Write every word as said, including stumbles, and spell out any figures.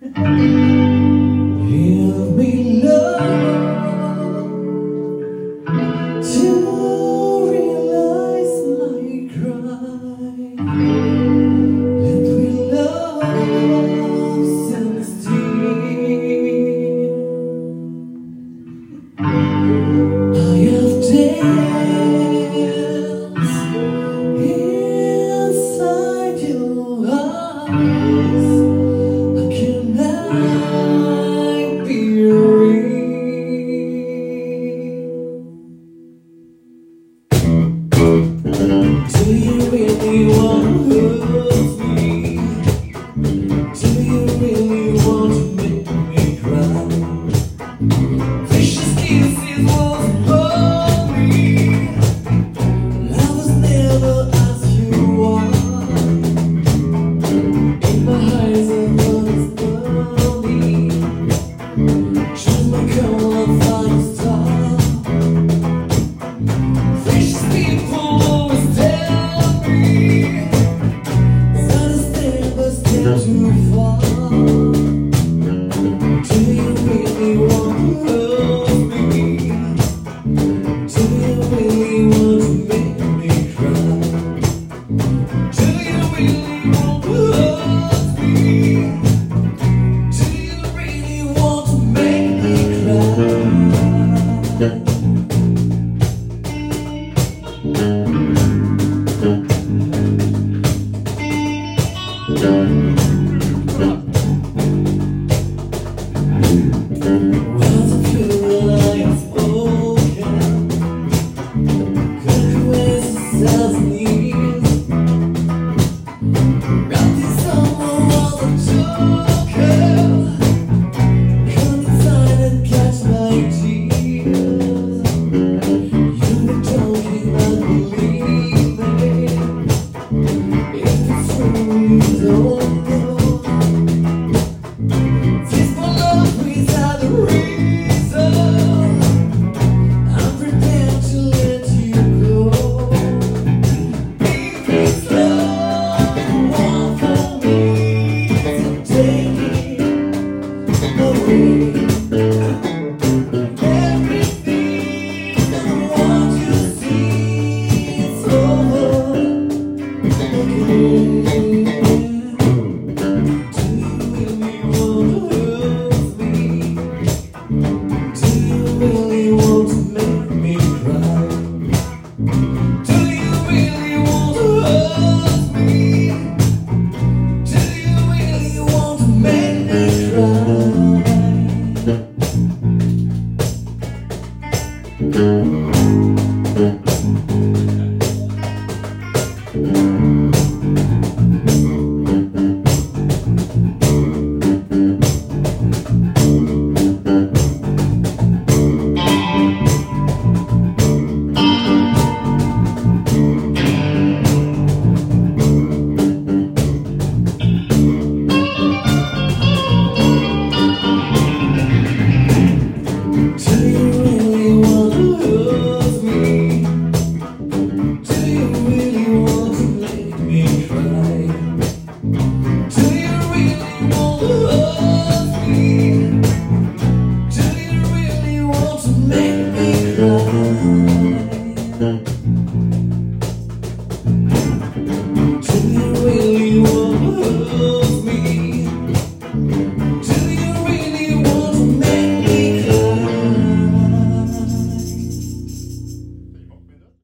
Give me love to realize my crime. Let me love sixteen. I have danced inside your eyes. I cannot be do you really want to hurt me? Do you really want to make me cry? Vicious kisses was lonely. Lovers never ask you why. In my eyes I was lonely. Choose my color, find a star. Vicious people always tell me that I stand but stand too far.